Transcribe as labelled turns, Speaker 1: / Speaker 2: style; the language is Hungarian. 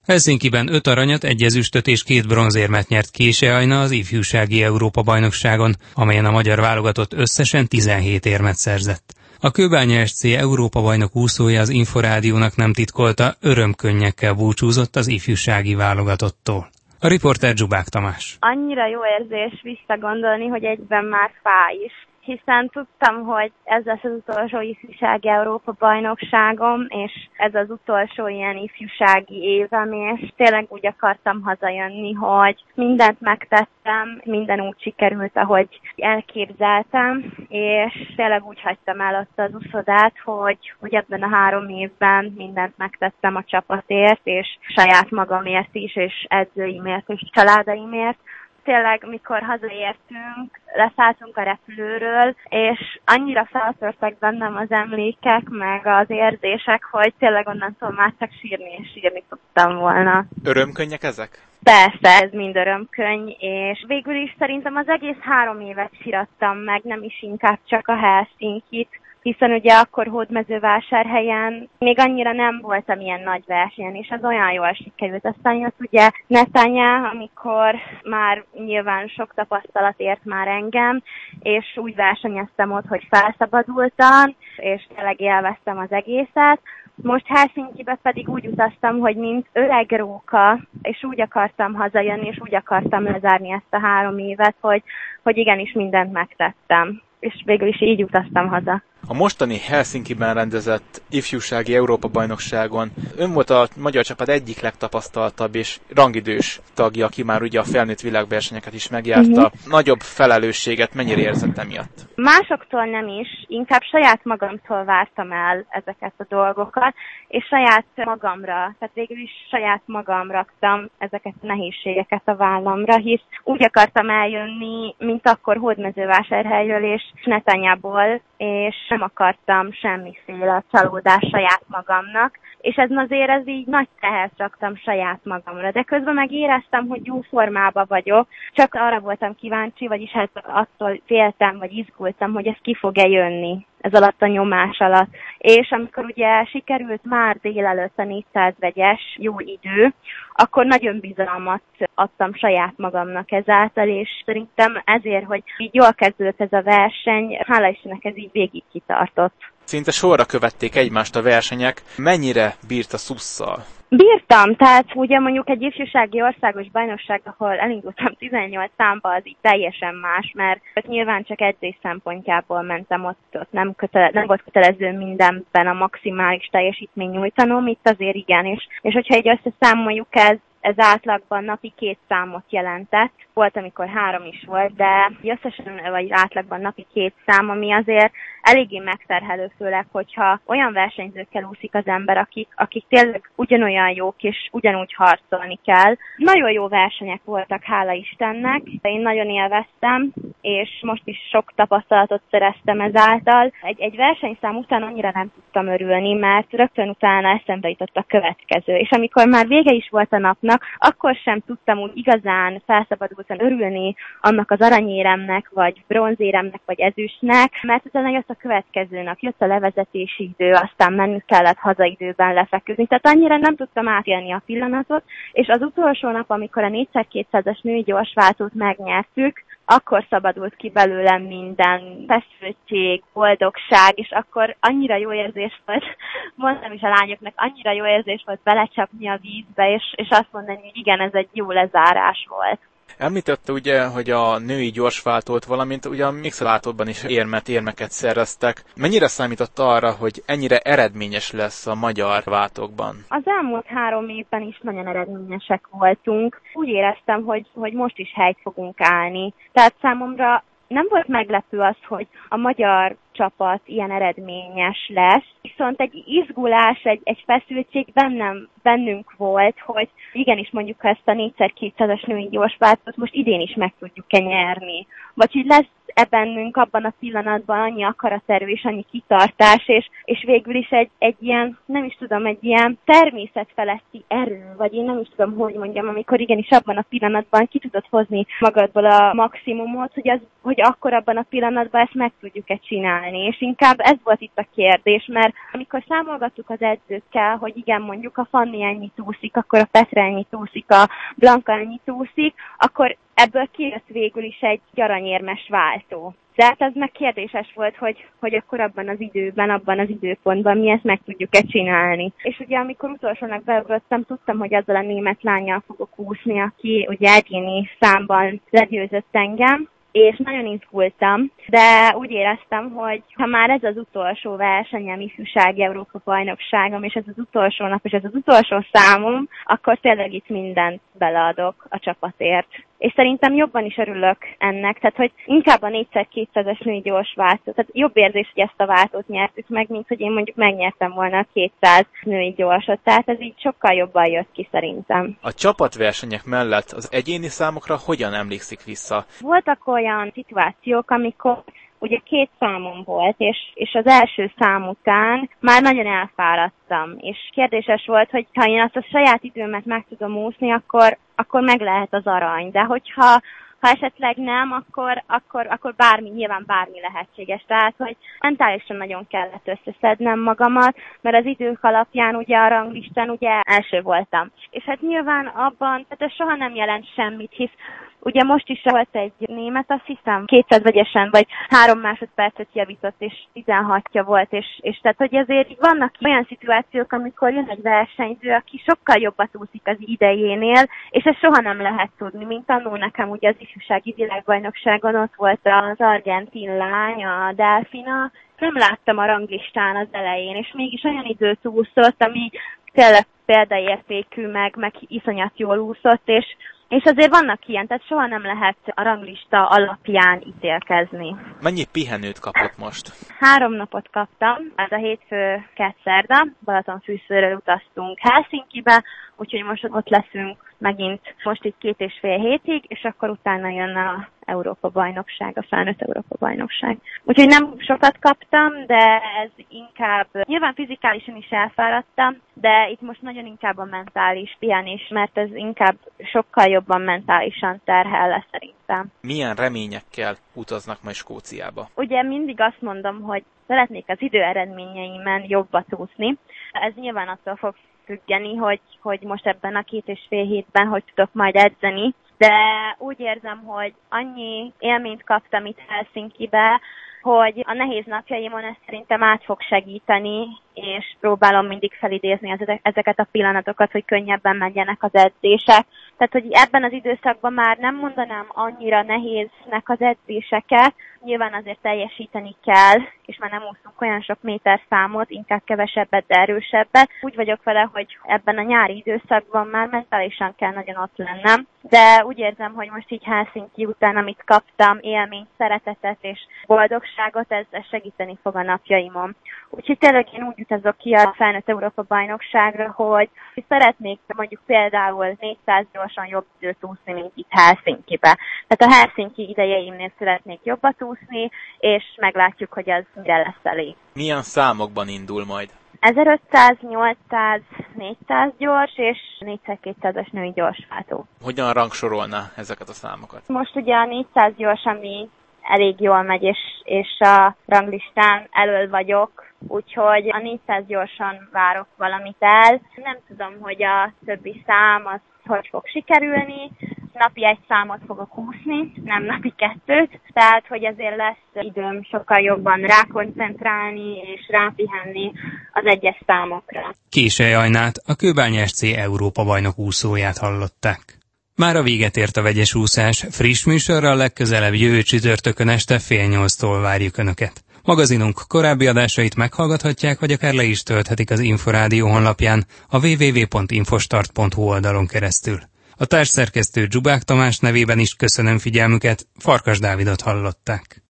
Speaker 1: Helsinkiben 5 aranyat, 1 ezüstöt és 2 bronzérmet nyert Késelyajna az ifjúsági Európa-bajnokságon, amelyen a magyar válogatott összesen 17 érmet szerzett. A Kőbánya SC Európa-bajnok úszója az Inforádiónak nem titkolta, örömkönnyekkel búcsúzott az ifjúsági válogatottól. A riporter Zsubák Tamás.
Speaker 2: Annyira jó érzés visszagondolni, hogy egyben már fáj is, hiszen tudtam, hogy ez lesz az utolsó ifjúsági Európa-bajnokságom, és ez az utolsó ilyen ifjúsági évem, és tényleg úgy akartam hazajönni, hogy mindent megtettem, minden úgy sikerült, ahogy elképzeltem, és tényleg úgy hagytam el azt az uszodát, hogy ebben a 3 évben mindent megtettem a csapatért, és saját magamért is, és edzőimért, és családaimért. Tényleg, mikor hazaértünk, leszálltunk a repülőről, és annyira feltörtek bennem az emlékek, meg az érzések, hogy tényleg onnantól már csak sírni és sírni tudtam volna.
Speaker 3: Örömkönnyek ezek?
Speaker 2: Persze, ez mind örömkönny, és végül is szerintem az egész 3 évet sírattam meg, nem is inkább csak a Helsinkit, hiszen ugye akkor Hódmezővásárhelyen még annyira nem voltam ilyen nagy versenyen, és az olyan jól sikerült. Aztán jött ugye Netanya, amikor már nyilván sok tapasztalat ért már engem, és úgy versenyeztem ott, hogy felszabadultam, és tényleg élveztem az egészet. Most Helsinkibe pedig úgy utaztam, hogy mint öreg róka, és úgy akartam hazajönni, és úgy akartam lezárni ezt a 3 évet, hogy igenis mindent megtettem. És végül is így utaztam haza.
Speaker 3: A mostani Helsinkiben rendezett ifjúsági Európa-bajnokságon ön volt a magyar csapat egyik legtapasztaltabb és rangidős tagja, aki már ugye a felnőtt világversenyeket is megjárta. Nagyobb felelősséget mennyire érzett emiatt?
Speaker 2: Másoktól nem is, inkább saját magamtól vártam el ezeket a dolgokat, és saját magamra, tehát végül is saját magam raktam ezeket a nehézségeket a vállamra, hisz úgy akartam eljönni, mint akkor Hódmezővásárhelyről és Netanyából, és nem akartam semmiféle csalódást saját magamnak, és ez így nagy tehet raktam saját magamra, de közben meg éreztem, hogy jó formában vagyok, csak arra voltam kíváncsi, vagyis hát attól féltem, vagy izgultam, hogy ez ki fog-e jönni ez alatt a nyomás alatt. És amikor ugye sikerült már délelőtt a 400 vegyes jó idő, akkor nagyon bizalmat adtam saját magamnak ezáltal, és szerintem ezért, hogy így jól kezdődött ez a verseny, hála Istennek ez így végig kitartott.
Speaker 3: Szinte sorra követték egymást a versenyek. Mennyire bírt a szusszal?
Speaker 2: Bírtam, tehát ugye mondjuk egy ifjúsági országos bajnokság, ahol elindultam 18 számba, az így teljesen más, mert nyilván csak edzés szempontjából mentem ott nem volt kötelező mindenben a maximális teljesítmény nyújtanom, itt azért igen, és hogyha így összeszámoljuk, ez átlagban napi 2 számot jelentett. Volt, amikor 3 is volt, de összesen vagy átlagban napi 2 szám, ami azért eléggé megterhelő, főleg, hogyha olyan versenyzőkkel úszik az ember, akik tényleg ugyanolyan jók, és ugyanúgy harcolni kell. Nagyon jó versenyek voltak, hála Istennek. Én nagyon élveztem, és most is sok tapasztalatot szereztem ezáltal. Egy versenyszám után annyira nem tudtam örülni, mert rögtön utána eszembe jutott a következő. És amikor már vége is volt a napnak, akkor sem tudtam úgy igazán felszabadultan örülni annak az aranyéremnek, vagy bronzéremnek, vagy ezüstnek, mert utána jött a következő nap, jött a levezetési idő, aztán mennünk kellett hazaidőben lefeküdni. Tehát annyira nem tudtam átélni a pillanatot, és az utolsó nap, amikor a 4x200-as női gyorsváltót megnyertük, akkor szabadult ki belőlem minden feszültség, boldogság, és akkor annyira jó érzés volt, mondtam is a lányoknak, annyira jó érzés volt belecsapni a vízbe, és azt mondani, hogy igen, ez egy jó lezárás volt.
Speaker 3: Említette ugye, hogy a női gyorsváltót, valamint ugye a mixváltóban is érmeket szereztek. Mennyire számított arra, hogy ennyire eredményes lesz a magyar váltókban?
Speaker 2: Az elmúlt 3 évben is nagyon eredményesek voltunk. Úgy éreztem, hogy most is helyt fogunk állni. Tehát számomra nem volt meglepő az, hogy a magyar csapat ilyen eredményes lesz, viszont egy izgulás, egy feszültség bennünk volt, hogy igenis mondjuk ezt a 4x200-as női gyorsváltót most idén is meg tudjuk-e nyerni. Vagy hogy lesz bennünk abban a pillanatban annyi akaraterő és annyi kitartás, és végül is egy ilyen, nem is tudom, egy ilyen természetfeletti erő, vagy én nem is tudom, hogy mondjam, amikor igenis abban a pillanatban ki tudod hozni magadból a maximumot, hogy akkor abban a pillanatban ezt meg tudjuk-e csinálni. csinálni, és inkább ez volt itt a kérdés, mert amikor számolgattuk az edzőkkel, hogy igen, mondjuk a Fanni ennyit úszik, akkor a Petra ennyit úszik, a Blanka ennyit úszik, akkor ebből kijött végül is egy aranyérmes váltó. Tehát ez meg kérdéses volt, hogy akkor abban az időben, abban az időpontban mi ezt meg tudjuk-e csinálni. És ugye amikor utolsónak beugrottam, tudtam, hogy azzal a német lánnyal fogok úszni, aki ugye egyéni számban legyőzött engem, és nagyon izgultam, de úgy éreztem, hogy ha már ez az utolsó versenyem, ifjúsági Európa-bajnokságom, és ez az utolsó nap, és ez az utolsó számom, akkor tényleg itt mindent beleadok a csapatért. És szerintem jobban is örülök ennek, tehát hogy inkább a 4x200-es női gyors váltó, tehát jobb érzés, hogy ezt a váltót nyertük meg, mint hogy én mondjuk megnyertem volna a 200 női gyorsot, tehát ez így sokkal jobban jött ki szerintem.
Speaker 3: A csapatversenyek mellett az egyéni számokra hogyan emlékszik vissza?
Speaker 2: Voltak olyan szituációk, amikor ugye 2 számom volt, és az első szám után már nagyon elfáradtam, és kérdéses volt, hogy ha én azt a saját időmet meg tudom úszni, akkor meg lehet az arany, de hogyha esetleg nem, akkor nyilván bármi lehetséges. Tehát, hogy mentálisan nagyon kellett összeszednem magamat, mert az idők alapján ugye a ranglistán ugye első voltam. És hát nyilván abban, tehát ez soha nem jelent semmit, hisz ugye most is volt egy német, azt hiszem 200 vegyesen, vagy 3 másodpercet javított, és 16-ja volt, és tehát, hogy azért vannak olyan szituációk, amikor jön egy versenyző, aki sokkal jobbat úszik az idejénél, és ezt soha nem lehet tudni, mint annó nekem ugye az ifjúsági világbajnokságon ott volt az argentin lány, a Delfina, nem láttam a ranglistán az elején, és mégis olyan időt úszott, ami tényleg példaértékű, meg iszonyat jól úszott, és azért vannak ilyen, tehát soha nem lehet a ranglista alapján ítélkezni.
Speaker 3: Mennyi pihenőt kapott most?
Speaker 2: 3 napot kaptam, ez a hétfő, kedd-szerda, Balatonfűzőről utaztunk Helsinkibe, úgyhogy most ott leszünk megint most itt 2,5 hétig, és akkor utána jön a Európa-bajnokság, a felnőtt Európa-bajnokság. Úgyhogy nem sokat kaptam, de ez inkább, nyilván fizikálisan is elfáradtam, de itt most nagyon inkább a mentális pihenés, mert ez inkább sokkal jobban mentálisan terhel le szerintem.
Speaker 3: Milyen reményekkel utaznak majd Skóciába?
Speaker 2: Ugye mindig azt mondom, hogy szeretnék az időeredményeimen jobbat úszni. Ez nyilván attól fog függeni, hogy most ebben a 2,5 hétben hogy tudok majd edzeni, de úgy érzem, hogy annyi élményt kaptam itt Helsinkibe, hogy a nehéz napjaimon ez szerintem át fog segíteni, és próbálom mindig felidézni ezeket a pillanatokat, hogy könnyebben menjenek az edzések. Tehát, hogy ebben az időszakban már nem mondanám annyira nehéznek az edzéseket, nyilván azért teljesíteni kell, és már nem úszunk olyan sok méterszámot, inkább kevesebbet, de erősebbet. Úgy vagyok vele, hogy ebben a nyári időszakban már mentálisan kell nagyon ott lennem, de úgy érzem, hogy most így Helsinki után, amit kaptam, élményt, szeretetet és boldogságot, ez segíteni fog a napjaimon. Úgyhogy tényleg én úgy utazok ki a felnőtt Európa-bajnokságra, hogy szeretnék mondjuk például 400 gyorsan jobb időt úszni, mint itt Helsinkibe. Tehát a Helsinki idejeimnél szeretnék jobbat úszni, és meglátjuk, hogy az mire lesz elég.
Speaker 3: Milyen számokban indul majd?
Speaker 2: 1500, 800, 400 gyors és 4x200-as női gyorsváltó.
Speaker 3: Hogyan rangsorolná ezeket a számokat?
Speaker 2: Most ugye a 400 gyors, ami elég jól megy, és a ranglistán elől vagyok, úgyhogy a 400 gyorsan várok valamit el. Nem tudom, hogy a többi szám az hogy fog sikerülni. Napi 1 számot fogok úszni, nem napi 2, tehát hogy ezért lesz időm sokkal jobban rákoncentrálni és rápihenni az egyes számokra.
Speaker 1: Késely Ajnát, a Kőbánya SC Európa-bajnok úszóját hallották. Már a véget ért a vegyes úszás, friss műsorral legközelebb jövő csütörtökön este 7:30-tól várjuk Önöket. Magazinunk korábbi adásait meghallgathatják, vagy akár le is tölthetik az Inforádió honlapján, a www.infostart.hu oldalon keresztül. A társszerkesztő Dzsubák Tamás nevében is köszönöm figyelmüket, Farkas Dávidot hallották.